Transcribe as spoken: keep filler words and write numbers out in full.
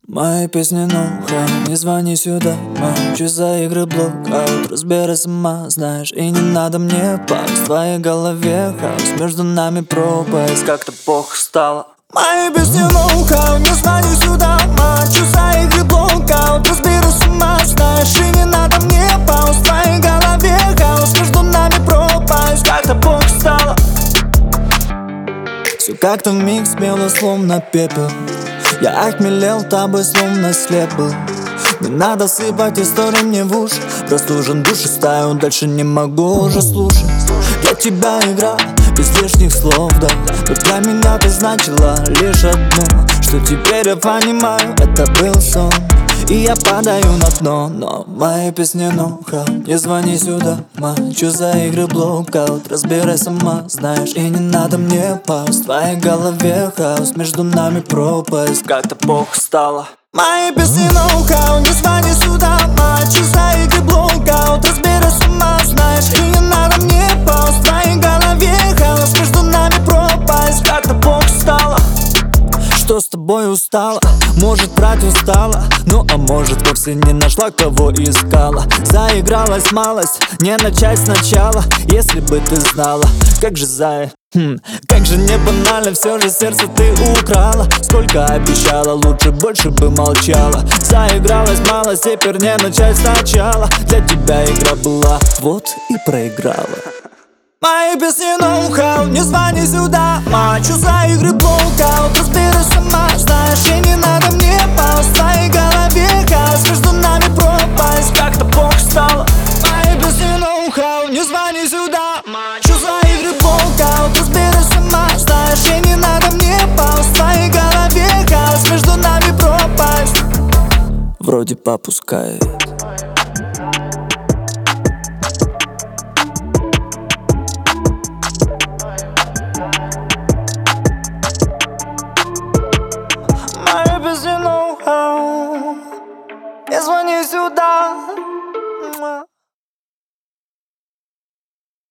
Мои песни нухай, не звони сюда, молчу за игры блокаут. Разбирай сама, знаешь, и не надо мне пак. В твоей голове хаос, между нами пропасть. Как-то плохо стало. Мои песни нухай, не звони сюда, молчу за игры блокаут. Разбирай сама, знаешь, и не надо мне пауз. В твоей голове хаос, между нами пропасть. Как-то плохо стало. Все как-то вмиг смело, словно пепел. Я охмелел тобой, словно слеп был. Не надо сыпать истории мне в уши. Простужен душу стаю, дальше не могу уже слушать. Для тебя игра, без лишних слов, да. Но для меня ты значила лишь одно, что теперь я понимаю, это был сон. И я падаю на дно, но мои песни ноха. Не звони сюда, мочу за игры блокаут. Разбирай сама, знаешь, и не надо мне пауз. В твоей голове хаос, между нами пропасть. Как-то плохо стало. Мои песни ноха, не звони сюда, мочу за игры блокаут. Разбирай сама, знаешь, и не надо мне пауз. В твоей голове хаос, между нами пропасть. Как-то плохо стало. Что с тобой устала? Может, брать устала? Ну, а может, вовсе не нашла, кого искала. Заигралась малость, не начать сначала. Если бы ты знала, как же зая, хм, как же не банально, все же сердце ты украла. Сколько обещала, лучше больше бы молчала. Заигралась малость, теперь не начать сначала. Для тебя игра была, вот и проиграла. Мои песни ноу-хау, не звони сюда, мочу за игры блокаут. Разбирай сама, знаешь, и не надо мне пауз. В твоей голове хаос, между нами пропасть. Как-то плохо стало. Мои песни ноу-хау, не звони сюда, мочу за игры блокаут. Разбирай сама, знаешь, и не надо мне пауз. В твоей голове хаос, между нами пропасть. Вроде попускает. Не звони сюда.